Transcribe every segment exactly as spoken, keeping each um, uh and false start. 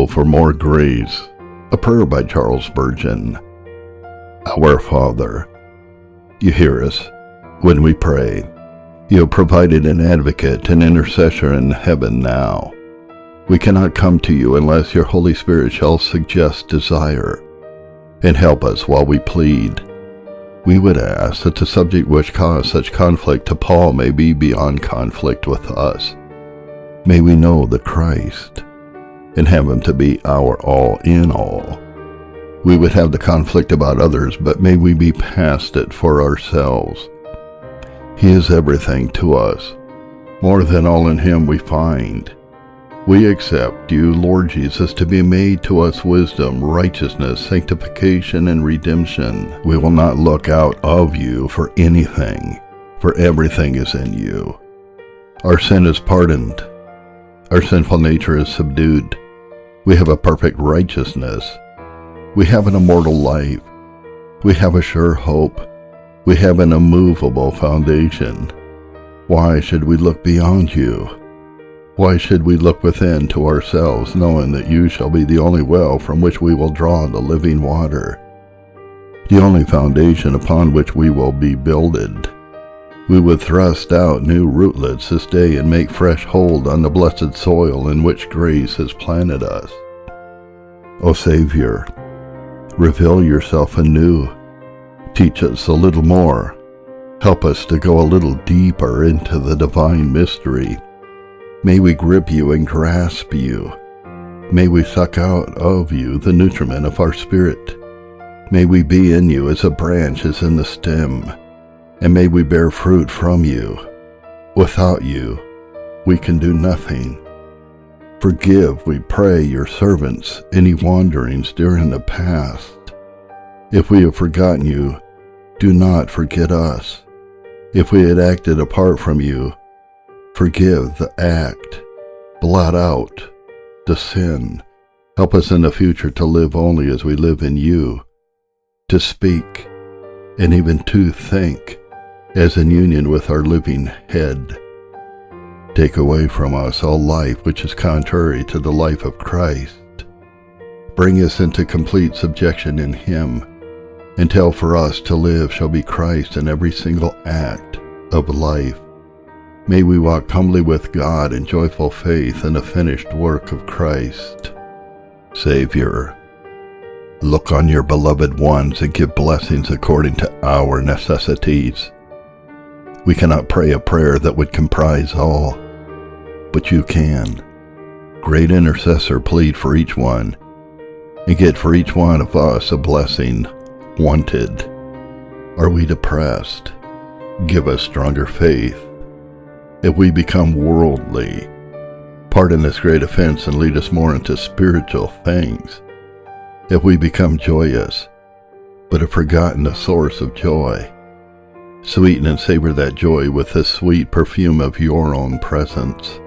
thankful for more grace. A prayer by Charles Spurgeon. Our Father, you hear us when we pray. You have provided an advocate, an intercessor in heaven now. We cannot come to you unless your Holy Spirit shall suggest desire and help us while we plead. We would ask that the subject which caused such conflict to Paul may be beyond conflict with us. May we know the Christ and have him to be our all in all. We would have the conflict about others, but may we be past it for ourselves. He is everything to us. More than all in him we find. We accept you, Lord Jesus, to be made to us wisdom, righteousness, sanctification, and redemption. We will not look out of you for anything, for everything is in you. Our sin is pardoned. Our sinful nature is subdued. We have a perfect righteousness. We have an immortal life. We have a sure hope. We have an immovable foundation. Why should we look beyond you? Why should we look within to ourselves, knowing that you shall be the only well from which we will draw the living water, the only foundation upon which we will be builded? We would thrust out new rootlets this day and make fresh hold on the blessed soil in which grace has planted us. O Savior, reveal yourself anew. Teach us a little more. Help us to go a little deeper into the divine mystery. May we grip you and grasp you. May we suck out of you the nutriment of our spirit. May we be in you as a branch is in the stem, and may we bear fruit from you. Without you, we can do nothing. Forgive, we pray, your servants any wanderings during the past. If we have forgotten you, do not forget us. If we had acted apart from you, forgive the act. Blot out the sin. Help us in the future to live only as we live in you, to speak, and even to think, as in union with our living head. Take away from us all life which is contrary to the life of Christ. Bring us into complete subjection in him, until for us to live shall be Christ in every single act of life. May we walk humbly with God in joyful faith in the finished work of Christ. Savior, look on your beloved ones and give blessings according to our necessities. We cannot pray a prayer that would comprise all, but you can. Great intercessor, plead for each one, and get for each one of us a blessing wanted. Are we depressed? Give us stronger faith. If we become worldly, pardon this great offense and lead us more into spiritual things. If we become joyous, but have forgotten the source of joy, sweeten and savor that joy with the sweet perfume of your own presence.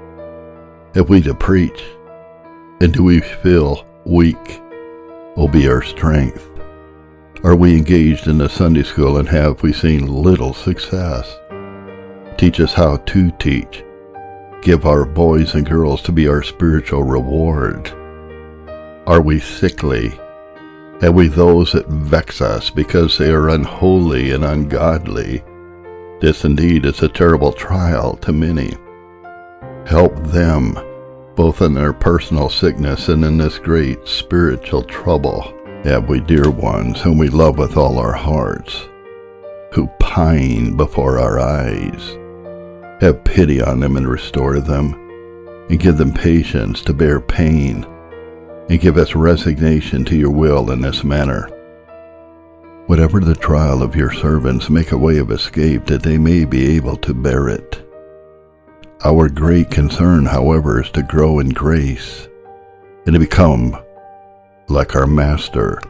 If we to preach, and do we feel weak, will be our strength. Are we engaged in the Sunday school and have we seen little success? Teach us how to teach. Give our boys and girls to be our spiritual reward. Are we sickly? Have we those that vex us because they are unholy and ungodly? This indeed is a terrible trial to many. Help them, both in their personal sickness and in this great spiritual trouble. Have we dear ones whom we love with all our hearts, who pine before our eyes? Have pity on them and restore them, and give them patience to bear pain, and give us resignation to your will in this manner. Whatever the trial of your servants, make a way of escape that they may be able to bear it. Our great concern, however, is to grow in grace, and to become like our Master.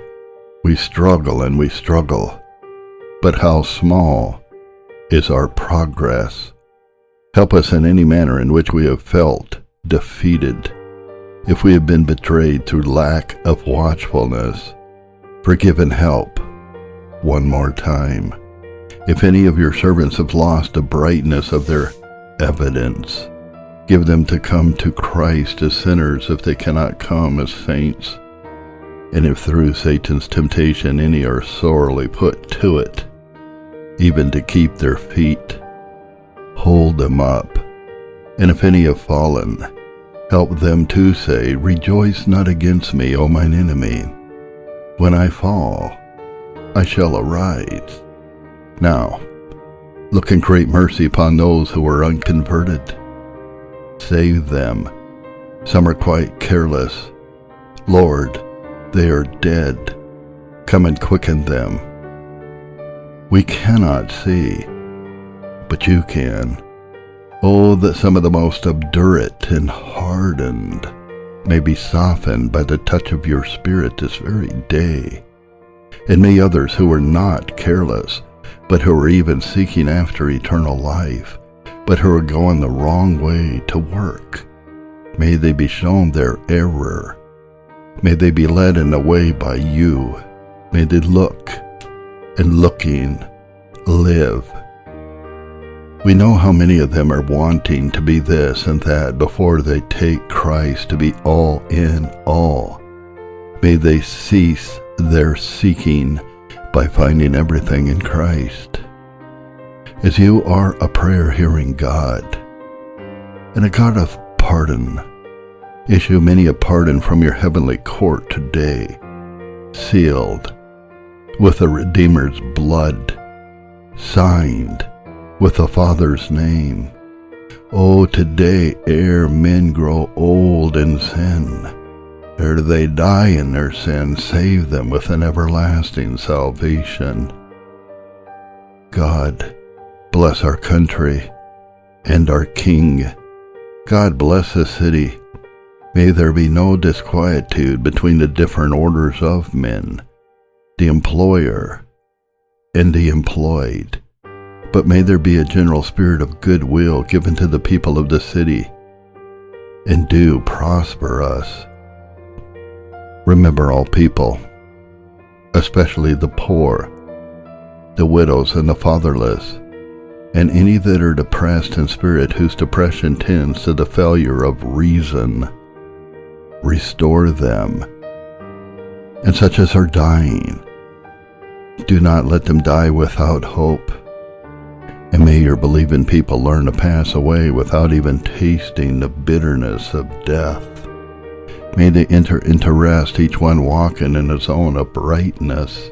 We struggle and we struggle, but how small is our progress. Help us in any manner in which we have felt defeated. If we have been betrayed through lack of watchfulness, forgive and help one more time. If any of your servants have lost the brightness of their evidence, Give them to come to Christ as sinners if they cannot come as saints. And if through Satan's temptation any are sorely put to it, even to keep their feet, hold them up. And if any have fallen, help them to say, Rejoice not against me, O mine enemy. When I fall, I shall arise. Now, look in great mercy upon those who are unconverted. Save them. Some are quite careless. Lord, they are dead. Come and quicken them. We cannot see, but you can. Oh, that some of the most obdurate and hardened may be softened by the touch of your Spirit this very day. And may others who are not careless, but who are even seeking after eternal life, but who are going the wrong way to work, may they be shown their error. May they be led in the way by you. May they look, and looking, live. We know how many of them are wanting to be this and that before they take Christ to be all in all. May they cease their seeking by finding everything in Christ. As you are a prayer-hearing God, and a God of pardon, issue many a pardon from your heavenly court today, sealed with the Redeemer's blood, signed with the Father's name. Oh, today, ere men grow old in sin, ere they die in their sin, save them with an everlasting salvation. God, bless our country and our King. God bless the city. May there be no disquietude between the different orders of men, the employer and the employed, but may there be a general spirit of goodwill given to the people of the city, and do prosper us. Remember all people, especially the poor, the widows and the fatherless, and any that are depressed in spirit whose depression tends to the failure of reason. Restore them. And such as are dying, do not let them die without hope. And may your believing people learn to pass away without even tasting the bitterness of death. May they enter into rest, each one walking in his own uprightness.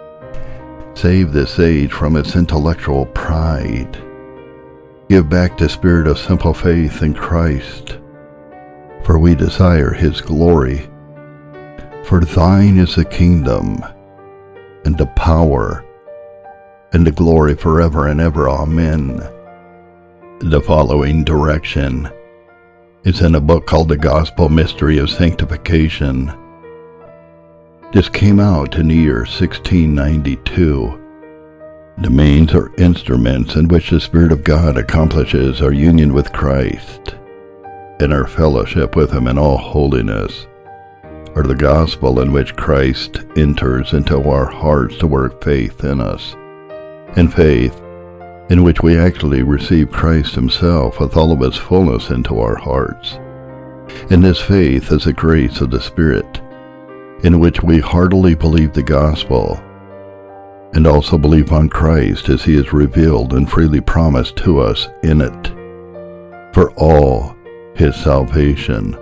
Save this age from its intellectual pride. Give back the spirit of simple faith in Christ, for we desire his glory. For thine is the kingdom, and the power, and the glory forever and ever. Amen. The following direction is in a book called The Gospel Mystery of Sanctification. This came out in the year sixteen ninety-two. The means or instruments in which the Spirit of God accomplishes our union with Christ and our fellowship with him in all holiness are the gospel in which Christ enters into our hearts to work faith in us, and faith in which we actually receive Christ himself with all of his fullness into our hearts. And this faith is the grace of the Spirit, in which we heartily believe the gospel, and also believe on Christ as he is revealed and freely promised to us in it, for all his salvation.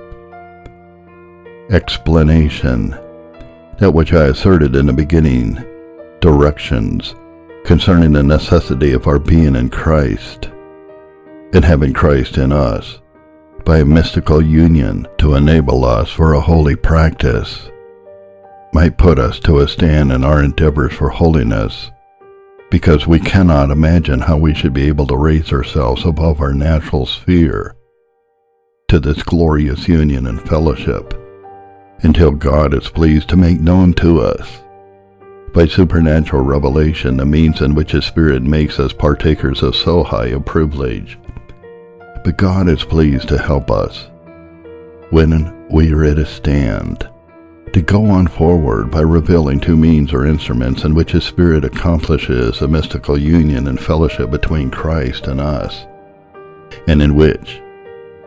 Explanation. That which I asserted in the beginning, directions concerning the necessity of our being in Christ, and having Christ in us, by a mystical union to enable us for a holy practice, might put us to a stand in our endeavors for holiness, because we cannot imagine how we should be able to raise ourselves above our natural sphere to this glorious union and fellowship, until God is pleased to make known to us, by supernatural revelation, the means in which his Spirit makes us partakers of so high a privilege. But God is pleased to help us, when we are at a stand, to go on forward by revealing two means or instruments in which his Spirit accomplishes a mystical union and fellowship between Christ and us, and in which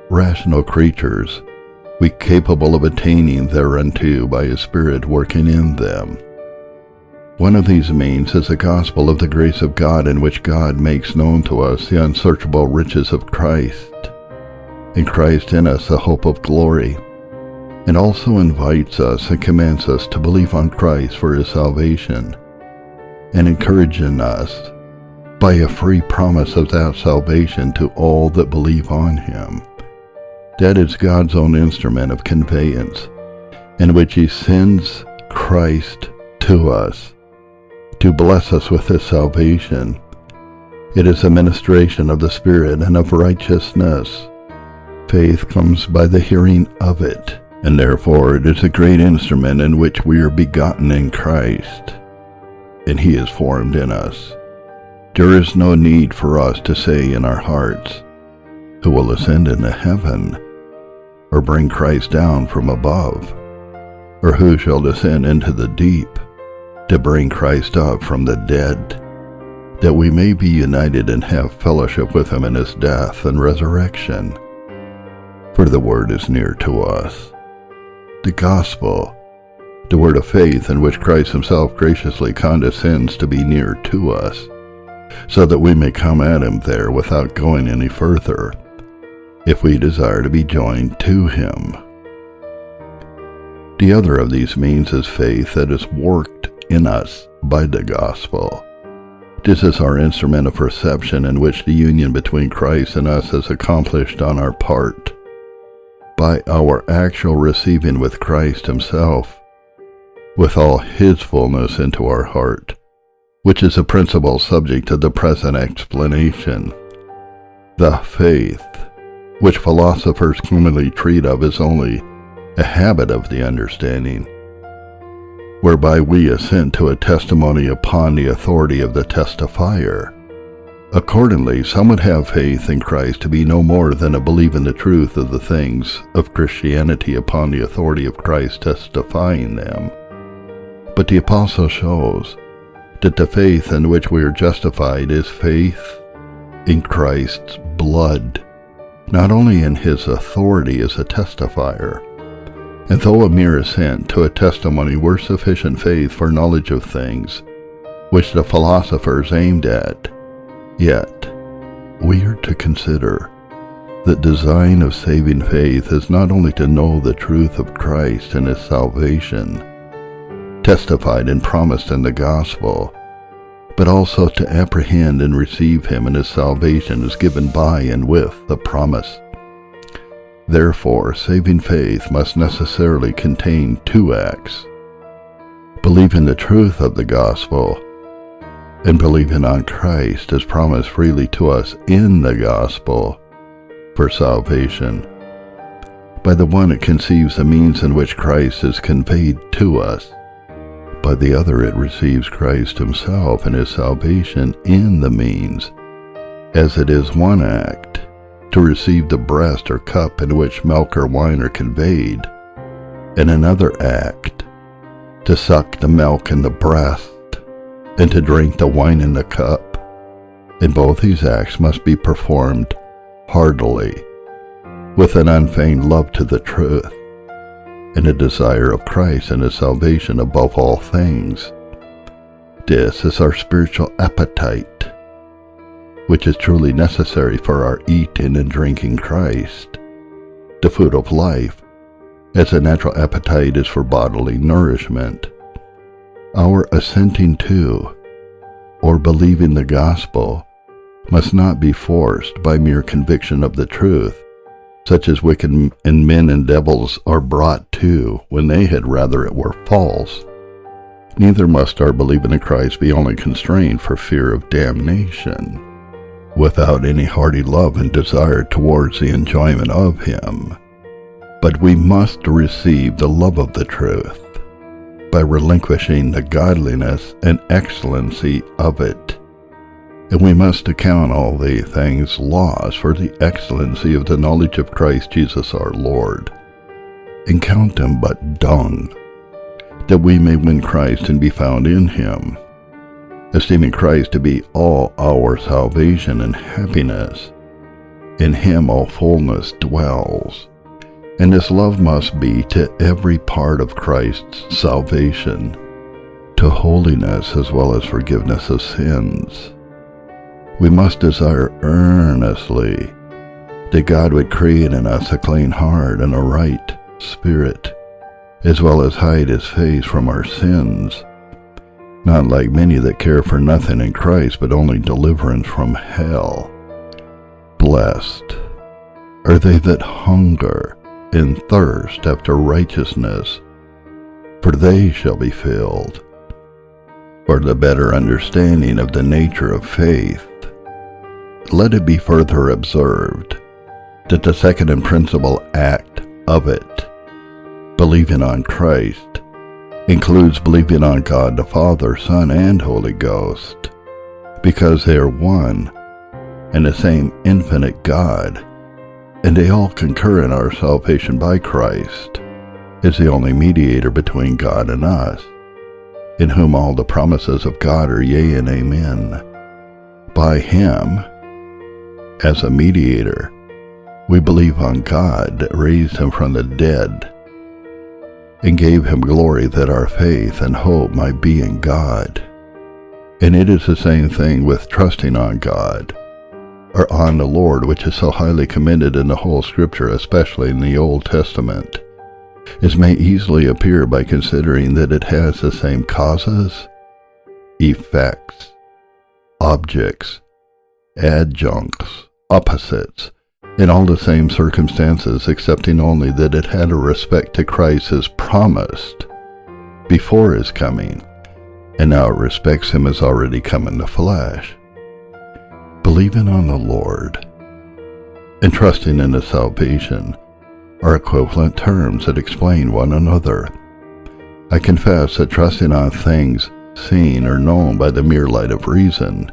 rational creatures, we capable of attaining thereunto by His Spirit working in them. One of these means is the gospel of the grace of God, in which God makes known to us the unsearchable riches of Christ, and Christ in us the hope of glory, and also invites us and commands us to believe on Christ for His salvation, and encouraging us by a free promise of that salvation to all that believe on Him. That is God's own instrument of conveyance, in which He sends Christ to us to bless us with His salvation. It is a ministration of the Spirit and of righteousness. Faith comes by the hearing of it, and therefore it is a great instrument in which we are begotten in Christ, and He is formed in us. There is no need for us to say in our hearts, "Who will ascend into heaven?" or bring Christ down from above, or "Who shall descend into the deep to bring Christ up from the dead, that we may be united and have fellowship with Him in His death and resurrection?" For the word is near to us. The gospel, the word of faith in which Christ Himself graciously condescends to be near to us, so that we may come at Him there without going any further, if we desire to be joined to Him. The other of these means is faith that is worked in us by the gospel. This is our instrument of perception, in which the union between Christ and us is accomplished on our part by our actual receiving with Christ Himself, with all His fullness into our heart, which is a principle subject to the present explanation. The faith, which philosophers commonly treat of as only a habit of the understanding, whereby we assent to a testimony upon the authority of the testifier. Accordingly, some would have faith in Christ to be no more than a belief in the truth of the things of Christianity upon the authority of Christ testifying them. But the Apostle shows that the faith in which we are justified is faith in Christ's blood, not only in His authority as a testifier. And though a mere assent to a testimony were sufficient faith for knowledge of things which the philosophers aimed at, yet we are to consider the design of saving faith is not only to know the truth of Christ and His salvation, testified and promised in the gospel, but also to apprehend and receive Him and His salvation as given by and with the promise. Therefore, saving faith must necessarily contain two acts: believing the truth of the gospel, and believing on Christ as promised freely to us in the gospel for salvation. By the one it conceives the means in which Christ is conveyed to us. By the other it receives Christ Himself and His salvation in the means, as it is one act to receive the breast or cup in which milk or wine are conveyed, and another act to suck the milk in the breast and to drink the wine in the cup. And both these acts must be performed heartily, with an unfeigned love to the truth, and a desire of Christ and His salvation above all things. This is our spiritual appetite, which is truly necessary for our eating and drinking Christ, the food of life, as a natural appetite is for bodily nourishment. Our assenting to, or believing the gospel, must not be forced by mere conviction of the truth, such as wicked men and devils are brought to when they had rather it were false. Neither must our believing in Christ be only constrained for fear of damnation, without any hearty love and desire towards the enjoyment of Him. But we must receive the love of the truth by relinquishing the godliness and excellency of it. And we must account all the things lost for the excellency of the knowledge of Christ Jesus our Lord, and count them but dung, that we may win Christ and be found in Him, esteeming Christ to be all our salvation and happiness, In him all fullness dwells. And this love must be to every part of Christ's salvation, to holiness as well as forgiveness of sins. We must desire earnestly that God would create in us a clean heart and a right spirit, as well as hide his face from our sins, not like many that care for nothing in Christ, but only deliverance from hell. Blessed are they that hunger and thirst after righteousness, for they shall be filled. For the better understanding of the nature of faith, let it be further observed that the second and principal act of it, believing on Christ, includes believing on God the Father, Son, and Holy Ghost, because they are one and the same infinite God, and they all concur in our salvation by Christ, as the only mediator between God and us, in whom all the promises of God are yea and amen. By him, as a mediator, we believe on God that raised him from the dead and gave him glory, that our faith and hope might be in God. And it is the same thing with trusting on God, or on the Lord, which is so highly commended in the whole Scripture, especially in the Old Testament, as may easily appear by considering that it has the same causes, effects, objects, adjuncts, opposites, in all the same circumstances, excepting only that it had a respect to Christ as promised before his coming, and now it respects him as already come in the flesh. Believing on the Lord and trusting in his salvation are equivalent terms that explain one another. I confess that trusting on things seen or known by the mere light of reason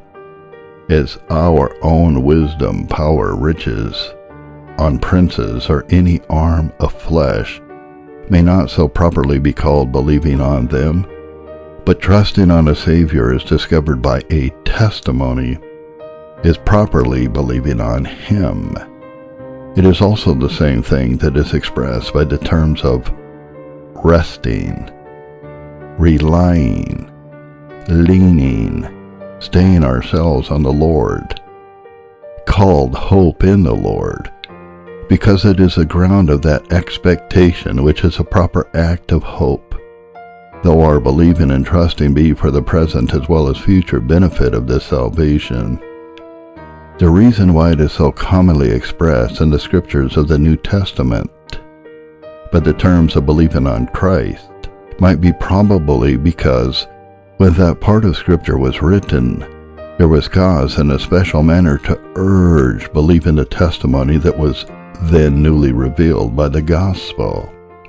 is our own wisdom, power, riches, on princes, or any arm of flesh, may not so properly be called believing on them, but trusting on a Savior is discovered by a testimony, is properly believing on him. It is also the same thing that is expressed by the terms of resting, relying, leaning, staying ourselves on the Lord, called hope in the Lord, because it is the ground of that expectation which is a proper act of hope, though our believing and trusting be for the present as well as future benefit of this salvation. The reason why it is so commonly expressed in the Scriptures of the New Testament by the terms of believing on Christ might be probably because when that part of Scripture was written, there was cause in a special manner to urge believing the testimony that was then newly revealed by the gospel.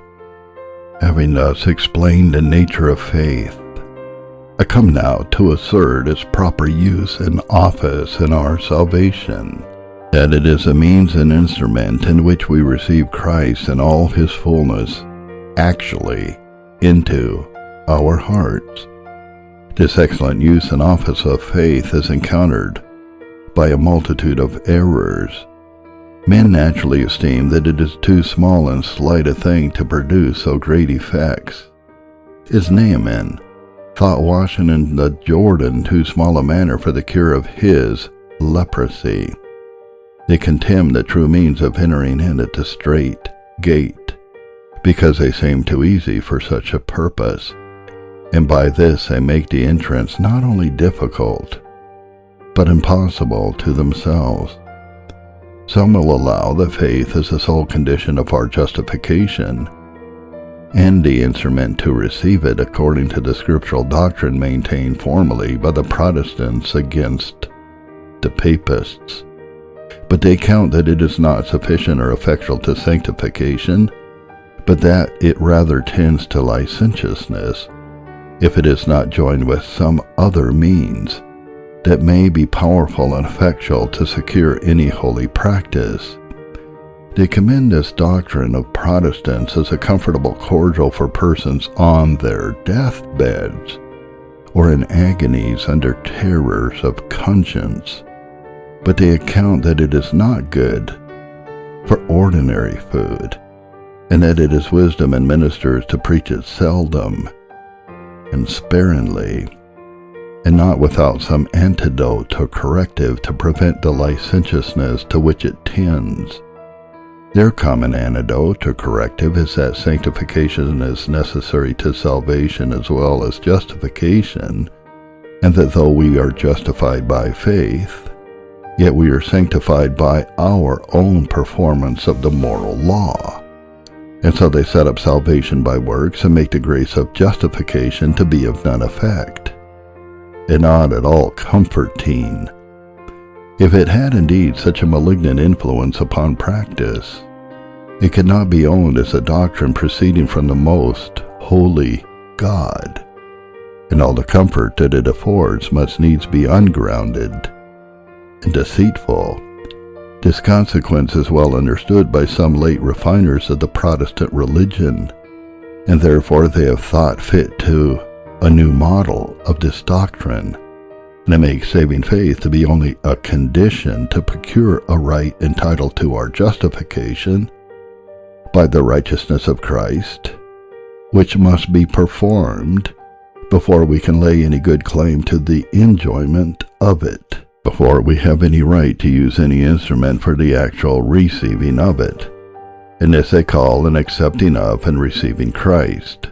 Having thus explained the nature of faith, I come now to assert its proper use and office in our salvation, that it is a means and instrument in which we receive Christ in all his fullness actually into our hearts. This excellent use and office of faith is encountered by a multitude of errors. Men naturally esteem that it is too small and slight a thing to produce so great effects. Is Naaman thought washing in the Jordan too small a matter for the cure of his leprosy? They contemn the true means of entering in at the strait gate, because they seem too easy for such a purpose, and by this they make the entrance not only difficult, but impossible to themselves. Some will allow that faith is the sole condition of our justification, and the instrument to receive it according to the scriptural doctrine maintained formerly by the Protestants against the Papists. But they count that it is not sufficient or effectual to sanctification, but that it rather tends to licentiousness, if it is not joined with some other means that may be powerful and effectual to secure any holy practice. They commend this doctrine of Protestants as a comfortable cordial for persons on their deathbeds, or in agonies under terrors of conscience, but they account that it is not good for ordinary food, and that it is wisdom in ministers to preach it seldom and sparingly, and not without some antidote or corrective to prevent the licentiousness to which it tends. Their common antidote or corrective is that sanctification is necessary to salvation as well as justification, and that though we are justified by faith, yet we are sanctified by our own performance of the moral law. And so they set up salvation by works and make the grace of justification to be of none effect, and not at all comforting. If it had indeed such a malignant influence upon practice, it could not be owned as a doctrine proceeding from the most holy God, and all the comfort that it affords must needs be ungrounded and deceitful. This consequence is well understood by some late refiners of the Protestant religion, and therefore they have thought fit to a new model of this doctrine, and it makes saving faith to be only a condition to procure a right entitled to our justification by the righteousness of Christ, which must be performed before we can lay any good claim to the enjoyment of it, before we have any right to use any instrument for the actual receiving of it. And this they call an accepting of and receiving Christ.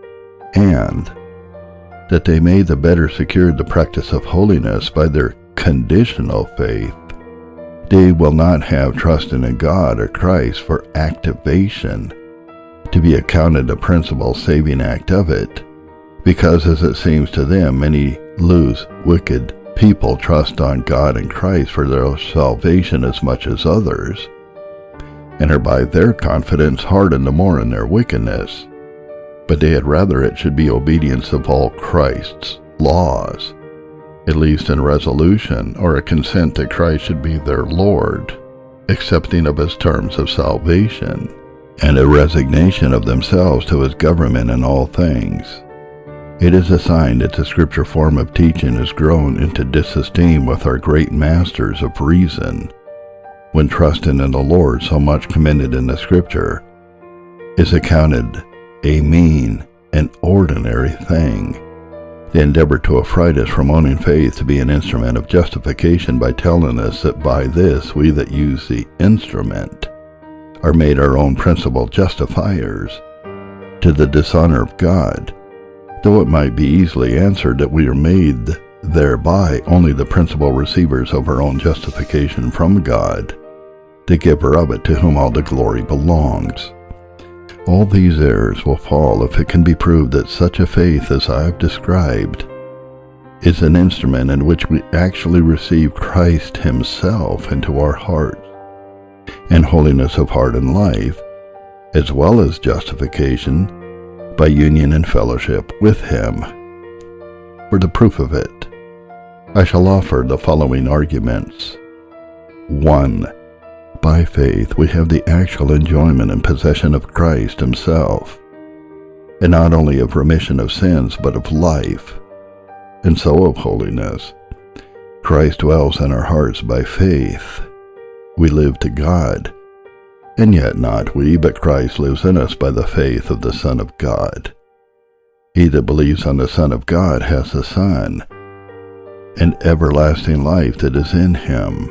And that they may the better secure the practice of holiness by their conditional faith, they will not have trusted in God or Christ for activation to be accounted a principal saving act of it, because as it seems to them, many loose, wicked people trust on God and Christ for their salvation as much as others, and are by their confidence hardened the more in their wickedness. But they had rather it should be obedience of all Christ's laws, at least in resolution, or a consent that Christ should be their Lord, accepting of his terms of salvation, and a resignation of themselves to his government in all things. It is a sign that the scripture form of teaching has grown into disesteem with our great masters of reason, when trusting in the Lord so much commended in the scripture is accounted a mean and ordinary thing. They endeavor to affright us from owning faith to be an instrument of justification by telling us that by this we that use the instrument are made our own principal justifiers to the dishonor of God, though it might be easily answered that we are made thereby only the principal receivers of our own justification from God, the giver of it, to whom all the glory belongs. All these errors will fall if it can be proved that such a faith as I have described is an instrument in which we actually receive Christ himself into our hearts, and holiness of heart and life, as well as justification by union and fellowship with him. For the proof of it, I shall offer the following arguments. one. By faith we have the actual enjoyment and possession of Christ himself, and not only of remission of sins, but of life, and so of holiness. Christ dwells in our hearts by faith. We live to God, and yet not we, but Christ lives in us by the faith of the Son of God. He that believes on the Son of God has the Son, and everlasting life that is in him.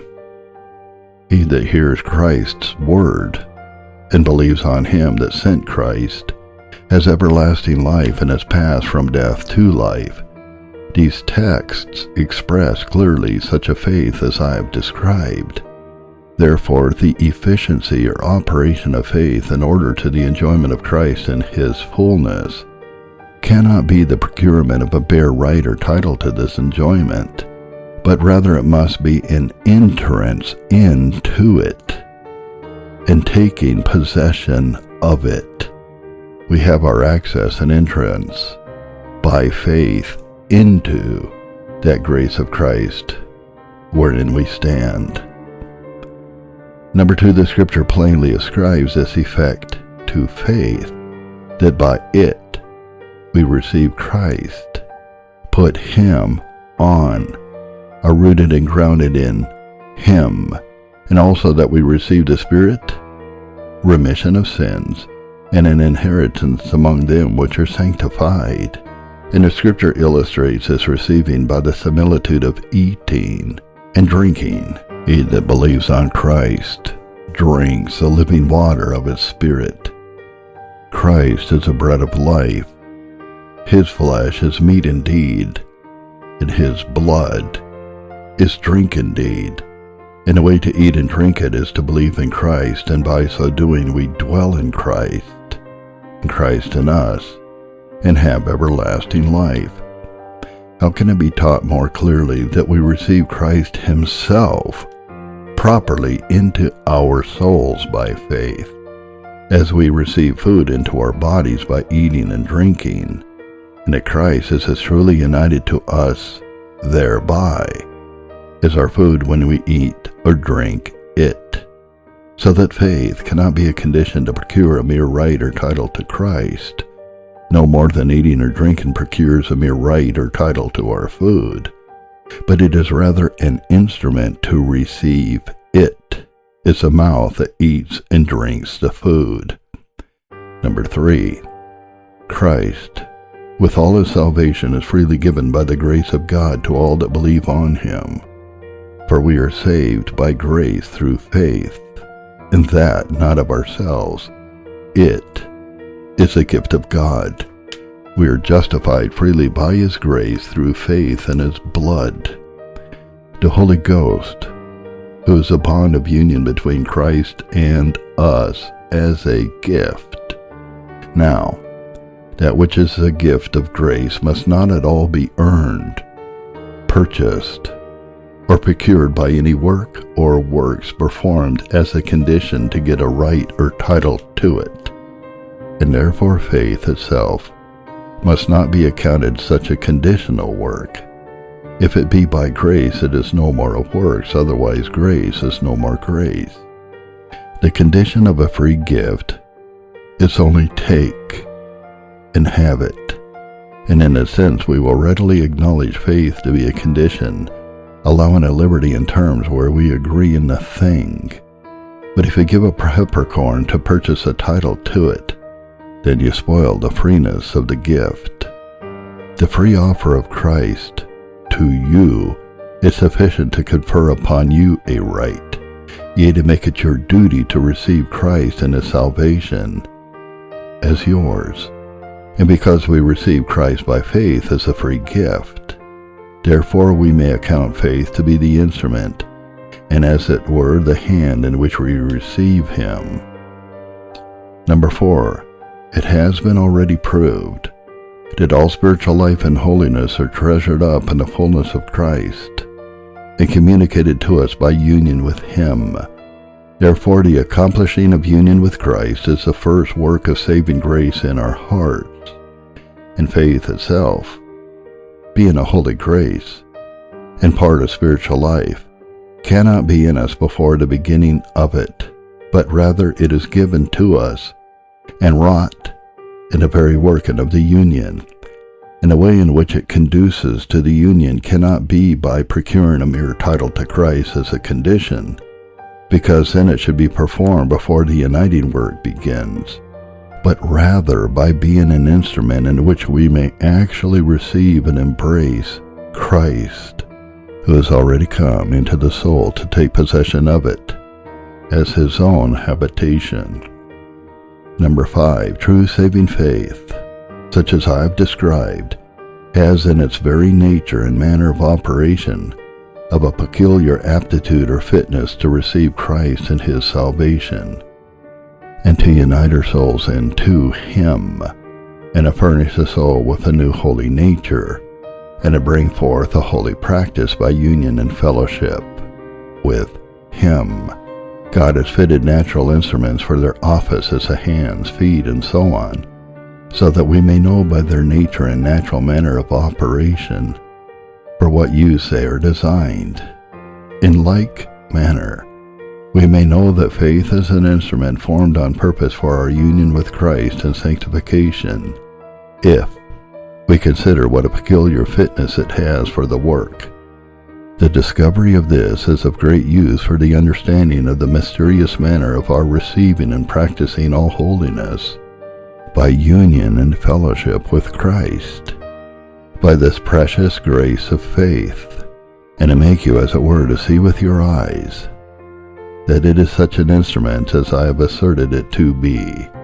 He that hears Christ's word and believes on him that sent Christ has everlasting life and has passed from death to life. These texts express clearly such a faith as I have described. Therefore, the efficiency or operation of faith in order to the enjoyment of Christ in his fullness cannot be the procurement of a bare right or title to this enjoyment, but rather it must be an entrance into it and taking possession of it. We have our access and entrance by faith into that grace of Christ wherein we stand. Number two, the scripture plainly ascribes this effect to faith, that by it we receive Christ, put him on, are rooted and grounded in Him, and also that we receive the Spirit, remission of sins, and an inheritance among them which are sanctified. And the Scripture illustrates this receiving by the similitude of eating and drinking. He that believes on Christ drinks the living water of his Spirit. Christ is the bread of life. His flesh is meat indeed, and his blood is drink indeed. And the way to eat and drink it is to believe in Christ, and by so doing we dwell in Christ, and Christ in us, and have everlasting life. How can it be taught more clearly that we receive Christ himself properly into our souls by faith, as we receive food into our bodies by eating and drinking, and that Christ is as truly united to us thereby as our food when we eat or drink it, so that faith cannot be a condition to procure a mere right or title to Christ, no more than eating or drinking procures a mere right or title to our food, but it is rather an instrument to receive it. It's a mouth that eats and drinks the food. Number three, Christ, with all his salvation, is freely given by the grace of God to all that believe on him. For we are saved by grace through faith, and that not of ourselves. It is a gift of God. We are justified freely by his grace through faith in his blood. The Holy Ghost, who is a bond of union between Christ and us as a gift. Now, that which is a gift of grace must not at all be earned, purchased, or procured by any work or works performed as a condition to get a right or title to it. And therefore faith itself must not be accounted such a conditional work. If it be by grace, it is no more of works, otherwise grace is no more grace. The condition of a free gift is only take and have it, and in a sense we will readily acknowledge faith to be a condition, allowing a liberty in terms where we agree in the thing. But if you give a peppercorn to purchase a title to it, then you spoil the freeness of the gift. The free offer of Christ to you is sufficient to confer upon you a right, yea, to make it your duty to receive Christ and his salvation as yours. And because we receive Christ by faith as a free gift, therefore we may account faith to be the instrument, and as it were the hand in which we receive him. Number four, it has been already proved that all spiritual life and holiness are treasured up in the fullness of Christ, and communicated to us by union with him. Therefore the accomplishing of union with Christ is the first work of saving grace in our hearts, and faith itself, being a holy grace and part of spiritual life, cannot be in us before the beginning of it, but rather it is given to us and wrought in the very working of the union. And the way in which it conduces to the union cannot be by procuring a mere title to Christ as a condition, because then it should be performed before the uniting work begins, but rather by being an instrument in which we may actually receive and embrace Christ, who has already come into the soul to take possession of it as his own habitation. Number five, true saving faith, such as I have described, has in its very nature and manner of operation of a peculiar aptitude or fitness to receive Christ and his salvation, and to unite our souls into him, and to furnish the soul with a new holy nature, and to bring forth a holy practice by union and fellowship with him. God has fitted natural instruments for their office as the hands, feet, and so on, so that we may know by their nature and natural manner of operation for what use they are designed. In like manner, we may know that faith is an instrument formed on purpose for our union with Christ and sanctification, if we consider what a peculiar fitness it has for the work. The discovery of this is of great use for the understanding of the mysterious manner of our receiving and practicing all holiness, by union and fellowship with Christ, by this precious grace of faith, and to make you, as it were, to see with your eyes that it is such an instrument as I have asserted it to be,